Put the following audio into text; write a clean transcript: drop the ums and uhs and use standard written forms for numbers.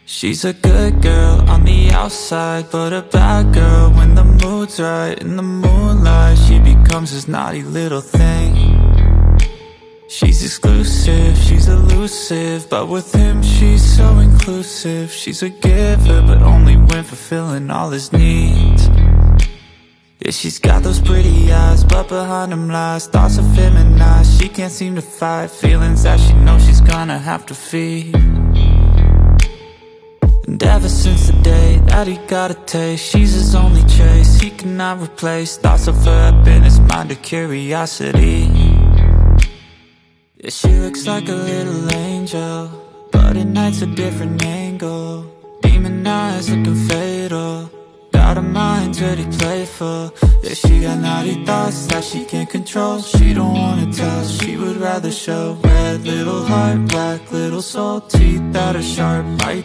She's a good girl on the outside, but a bad girl when the mood's right. In the moonlight, she becomes this naughty little thing. She's exclusive, she's elusive, but with him she's so inclusive. She's a giver, but only when fulfilling all his needs. Yeah, she's got those pretty eyes, but behind them lies thoughts of feminized. She can't seem to fight feelings that she knows she's gonna have to feed. And ever since the day that he got a taste, she's his only chase. He cannot replace thoughts of her up in his mind of curiosity. Yeah, she looks like a little angel, but at night's a different angle. Demon eyes looking fatal, got her mind dirty playful. Yeah, she got naughty thoughts that she can't control. She don't wanna tell, she would rather show. Red little heart, black little soul, teeth that are sharp,